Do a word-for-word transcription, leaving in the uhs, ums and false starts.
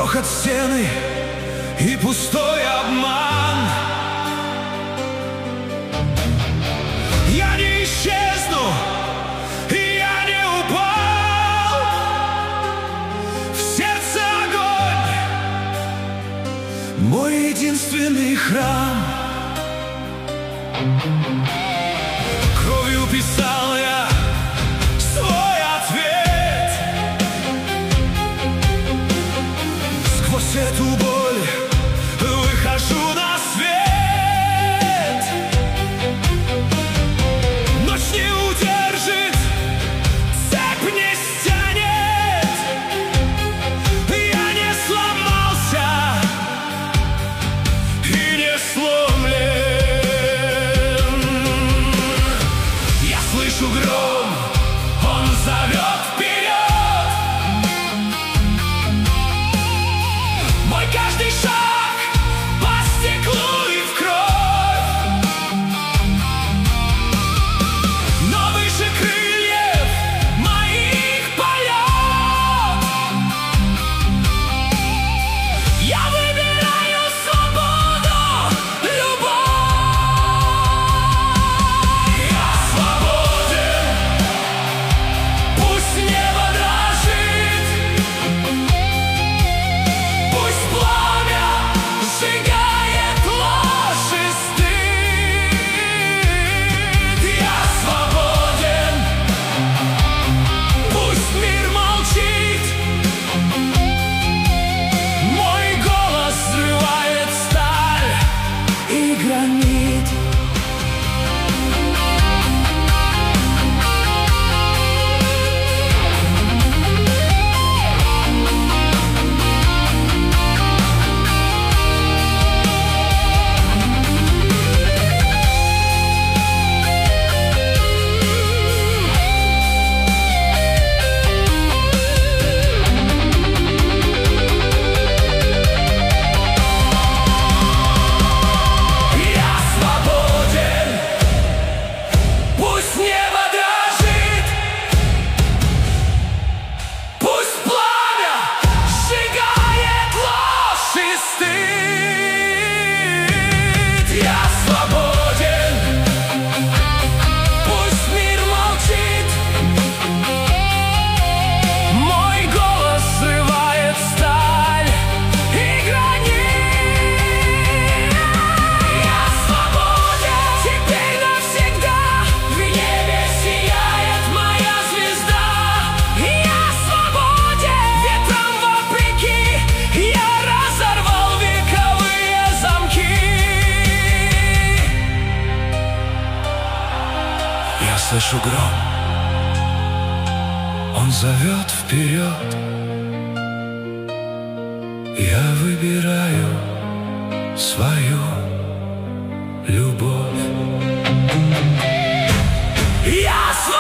грохот стены и пустой обман. Я не исчезну, и я не упал. В сердце огонь, мой единственный храм. Кровью писал я свой ответ. Сквозь эту боль выхожу на свет. Ночь не удержит, цепь не стянет. Я не сломался и не сломлен. Слышу гром, он зовет вперед. Мой каждый шаг по стеклу и в кровь. Но выше крыльев моих полет я выбираю свободу, любовь. Я свободен. Пусть небо дрожит, пусть пламя сжигает ложь и стыд. Я свободен. Пусть мир молчит. Мой голос срывает сталь и гранит. Я свободен. Пусть небо дрожит, пусть пламя сжигает ложь и стыд. Я свободен. Пусть мир молчит. Мой голос срывает сталь и гранит. Я свободен. Теперь навсегда в небе сияет моя звезда. Я свободен. Ветром вопреки я разорвал вековые замки. Я слышу гром, он зовет вперед. Я выбираю свою любовь. Я свободен.